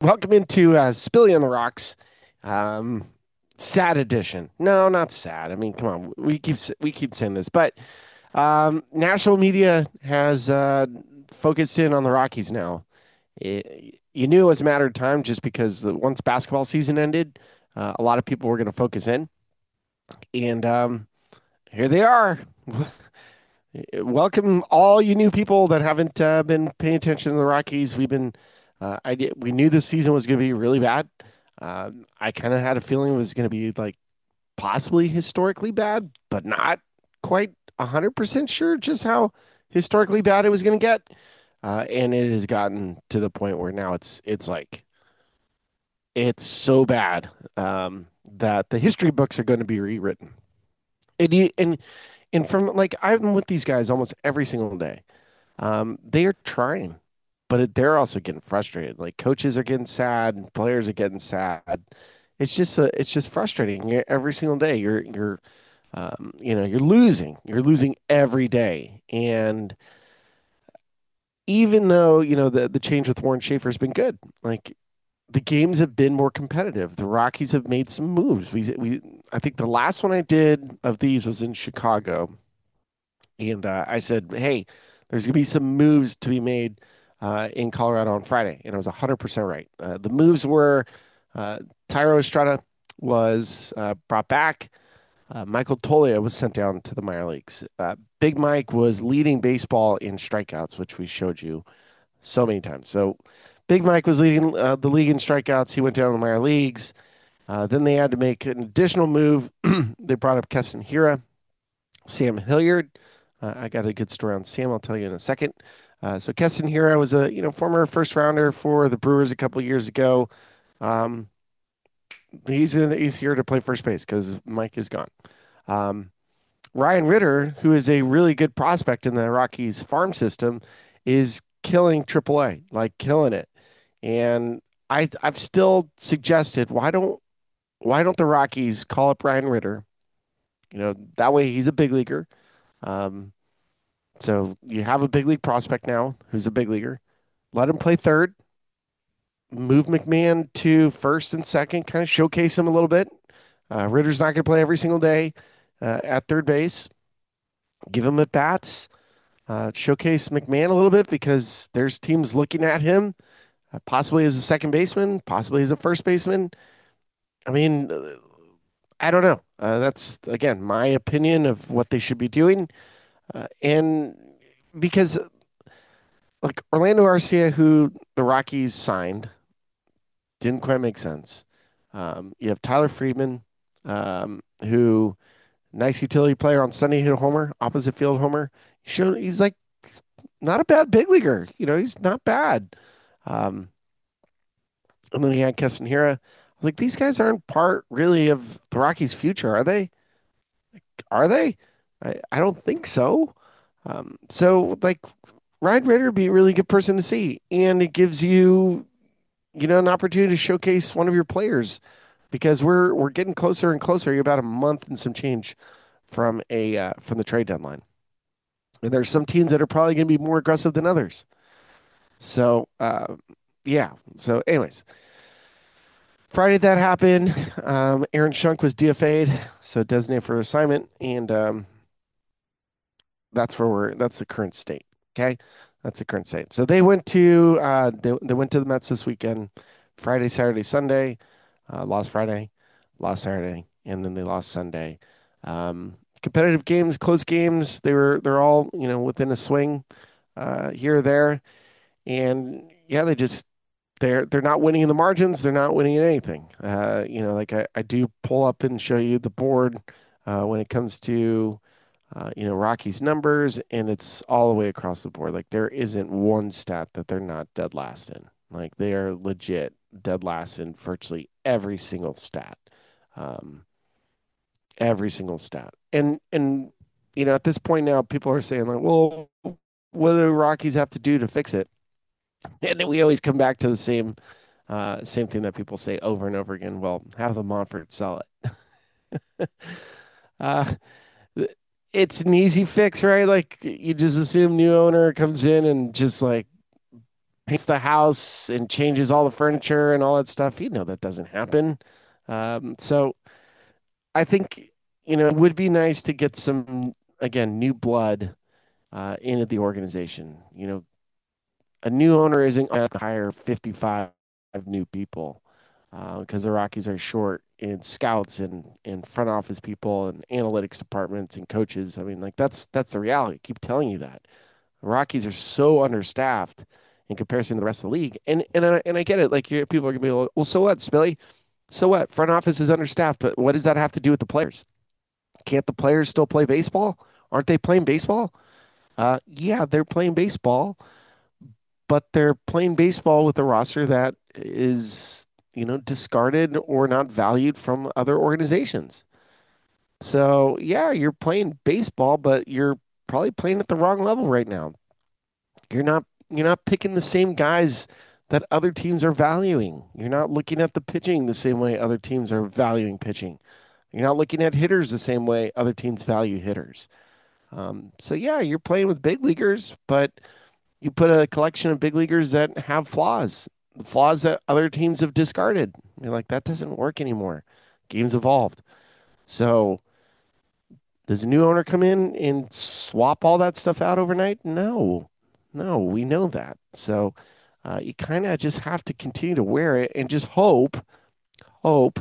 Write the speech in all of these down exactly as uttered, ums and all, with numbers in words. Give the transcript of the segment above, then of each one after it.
welcome into uh, Spilly on the Rocks. Um, sad edition. No, not sad. I mean, come on. We keep s- we keep saying this, but um, national media has uh, focused in on the Rockies now. It, you knew it was a matter of time just because once basketball season ended, uh, a lot of people were going to focus in, and um, here they are. Welcome all you new people that haven't uh, been paying attention to the Rockies. We've been, uh, I did, we knew this season was going to be really bad. Uh, I kind of had a feeling it was going to be like possibly historically bad, but not quite one hundred percent sure just how historically bad it was going to get. Uh, and it has gotten to the point where now it's it's like it's so bad um, that the history books are going to be rewritten. And you, and and from like I'm with these guys almost every single day. Um, they are trying, but it, they're also getting frustrated. Like coaches are getting sad, players are getting sad. It's just a, it's just frustrating. You're- Every single day, you're you're um, you know you're losing. You're losing every day, and even though you know the the change with Warren Schaefer has been good, like the games have been more competitive. The Rockies have made some moves. We we I think the last one I did of these was in Chicago, and uh, I said, "Hey, there's going to be some moves to be made uh, in Colorado on Friday," and I was one hundred percent right. Uh, the moves were uh, Tyro Estrada was uh, brought back. Uh, Michael Toglia was sent down to the minor leagues. Uh, Big Mike was leading baseball in strikeouts, which we showed you so many times. So Big Mike was leading uh, the league in strikeouts. He went down to the minor leagues. Uh, then they had to make an additional move. They brought up Keston Hira, Sam Hilliard. Uh, I got a good story on Sam. I'll tell you in a second. Uh, so Keston Hira was a you know former first rounder for the Brewers a couple years ago. Um, he's in, he's here to play first base because Mike is gone. Um, Ryan Ritter, who is a really good prospect in the Rockies farm system, is killing triple A, like killing it. And I I've still suggested why don't why don't the Rockies call up Ryan Ritter? You know, that way he's a big leaguer. Um, So you have a big league prospect now who's a big leaguer. Let him play third, move McMahon to first and second, kind of showcase him a little bit. Uh, Ritter's not going to play every single day uh, at third base. Give him at bats, uh, showcase McMahon a little bit because there's teams looking at him, uh, possibly as a second baseman, possibly as a first baseman. I mean, uh, I don't know. Uh, that's, again, my opinion of what they should be doing. Uh, and because like Orlando Arcia, who the Rockies signed, didn't quite make sense. Um, you have Tyler Friedman, um, who nice utility player on Sunday hit a homer, opposite field homer. He showed he's like not a bad big leaguer. You know, he's not bad. Um, and then he had Keston Hira. I was like, these guys aren't part really of the Rockies' future, are they? Are they? I, I don't think so. Um, so like Ryan Ritter would be a really good person to see, and it gives you you know, an opportunity to showcase one of your players because we're we're getting closer and closer. You're about a month and some change from a uh, from the trade deadline, and there's some teams that are probably going to be more aggressive than others. So, uh, yeah. So, anyways, Friday that happened. Um, Aaron Shunk was D F A'd, so designated for assignment, and um, that's where we're. That's the current state. Okay, that's the current state. So they went to uh, they they went to the Mets this weekend, Friday, Saturday, Sunday. Uh, lost Friday, lost Saturday, and then they lost Sunday. Um, competitive games, close games. They were they're all you know within a swing uh, here or there, and yeah, they just they're they're not winning in the margins. They're not winning in anything. Uh, you know, like I, I do pull up and show you the board uh, when it comes to uh, you know Rocky's numbers, and it's all the way across the board. Like there isn't one stat that they're not dead last in. Like they are legit dead last in virtually every single stat, um, every single stat. And and you know at this point now, people are saying like, well, what do the Rockies have to do to fix it? And then we always come back to the same uh, same thing that people say over and over again. Well, have the Monfort sell it. uh, it's an easy fix, right? Like you just assume new owner comes in and just like paints the house and changes all the furniture and all that stuff. You know that doesn't happen. Um, so I think, you know, it would be nice to get some, again, new blood uh, into the organization. You know, a new owner isn't going to hire fifty-five new people because uh, the Rockies are short in scouts and, and front office people and analytics departments and coaches. I mean, like that's that's the reality. I keep telling you that. The Rockies are so understaffed in comparison to the rest of the league. And and I, and I get it. Like you people are gonna be like, well, so what, Spilly? So what? Front office is understaffed, but what does that have to do with the players? Can't the players still play baseball? Aren't they playing baseball? Uh, yeah, they're playing baseball, but they're playing baseball with a roster that is, you know, discarded or not valued from other organizations. So, yeah, you're playing baseball, but you're probably playing at the wrong level right now. You're not you're not picking the same guys that other teams are valuing. You're not looking at the pitching the same way other teams are valuing pitching. You're not looking at hitters the same way other teams value hitters. Um, so yeah, you're playing with big leaguers, but you put a collection of big leaguers that have flaws, flaws that other teams have discarded. You're like, that doesn't work anymore. Game's evolved. So does a new owner come in and swap all that stuff out overnight? No, no, we know that. So uh, you kind of just have to continue to wear it and just hope, hope,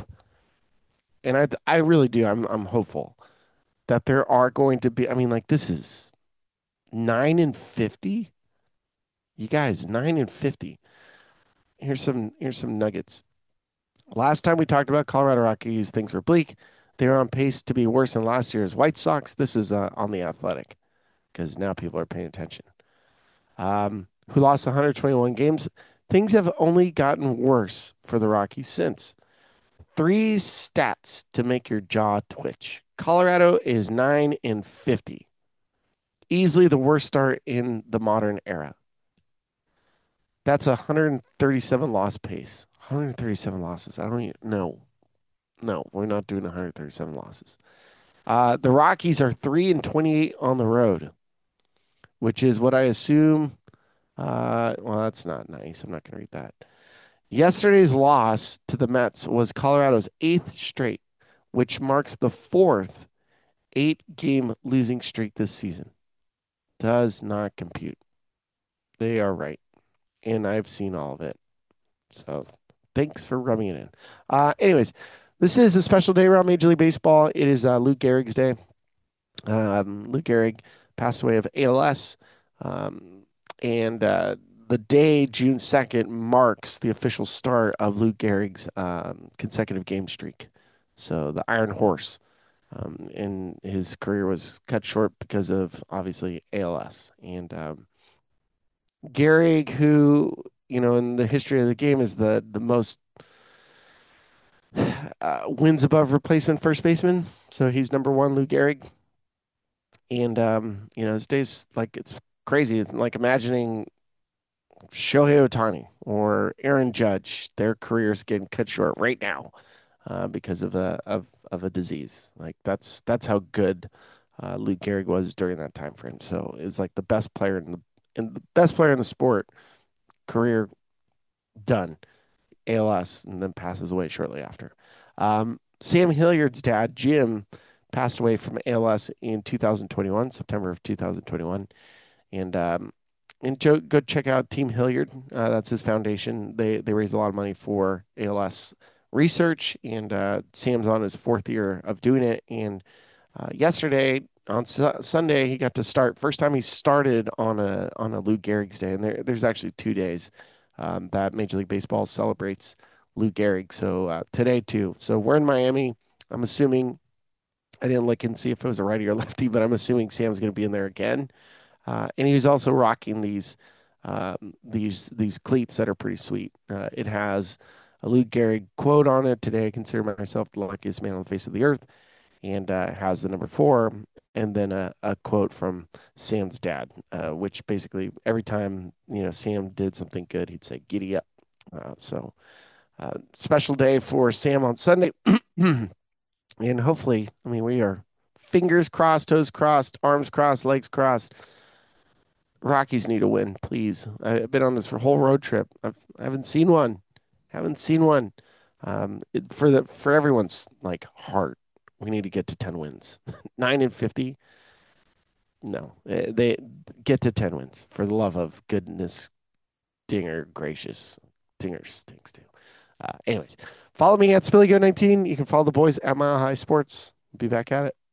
and I, I really do. I'm, I'm hopeful that there are going to be. I mean, like this is nine and fifty. You guys, nine and fifty. Here's some here's some nuggets. Last time we talked about Colorado Rockies, things were bleak. They were on pace to be worse than last year's White Sox. This is uh, on the Athletic because now people are paying attention. Um, who lost one hundred twenty-one games? Things have only gotten worse for the Rockies since. Three stats to make your jaw twitch. Colorado is nine and fifty, easily the worst start in the modern era. That's a one hundred thirty-seven loss pace. one hundred thirty-seven losses. I don't even know. No, we're not doing one hundred thirty-seven losses. Uh, the Rockies are three and twenty-eight on the road, which is what I assume. Uh, well, that's not nice. I'm not going to read that. Yesterday's loss to the Mets was Colorado's eighth straight, which marks the fourth eight game losing streak this season. Does not compute. They are right. And I've seen all of it. So thanks for rubbing it in. Uh, anyways, this is a special day around Major League Baseball. It is uh, Lou Gehrig's day. Um, Lou Gehrig passed away of A L S. Um, and uh, the day, June second, marks the official start of Lou Gehrig's um, consecutive game streak. So the Iron Horse. Um, and his career was cut short because of obviously A L S. And um, Gehrig, who, you know, in the history of the game is the, the most uh, wins above replacement first baseman. So he's number one, Lou Gehrig. And, um, you know, his days, like, it's crazy. It's like imagining Shohei Ohtani or Aaron Judge, their careers getting cut short right now uh, because of a of, of a disease. Like, that's that's how good uh, Lou Gehrig was during that time frame. So it was like the best player in the and the best player in the sport, career done. A L S, and then passes away shortly after. Um, Sam Hilliard's dad, Jim, passed away from A L S in two thousand twenty-one, September of two thousand twenty-one. And um, and Joe, go check out Team Hilliard. Uh, that's his foundation. They they raise a lot of money for A L S research, and uh, Sam's on his fourth year of doing it. And uh, yesterday on su Sunday, he got to start. First time he started on a on a Lou Gehrig's day, and there, there's actually two days um, that Major League Baseball celebrates Lou Gehrig. So uh, today too. So we're in Miami. I'm assuming I didn't look and see if it was a righty or lefty, but I'm assuming Sam's going to be in there again. Uh, and he was also rocking these um, these these cleats that are pretty sweet. Uh, it has a Lou Gehrig quote on it. Today, I consider myself the luckiest man on the face of the earth, and uh, has the number four, and then a, a quote from Sam's dad, uh, which basically every time you know Sam did something good, he'd say "Giddy up." Uh, so uh, special day for Sam on Sunday, and hopefully, I mean, we are fingers crossed, toes crossed, arms crossed, legs crossed, Rockies need a win, please. I've been on this for whole road trip. I've, I haven't seen one. Haven't seen one. Um, it, for the for everyone's like heart, we need to get to ten wins. Nine and fifty. No, Eh, they get to ten wins for the love of goodness, Dinger gracious. Dinger stinks too. Uh, anyways, follow me at Spilly Go nineteen. You can follow the boys at Mile High Sports. Be back at it.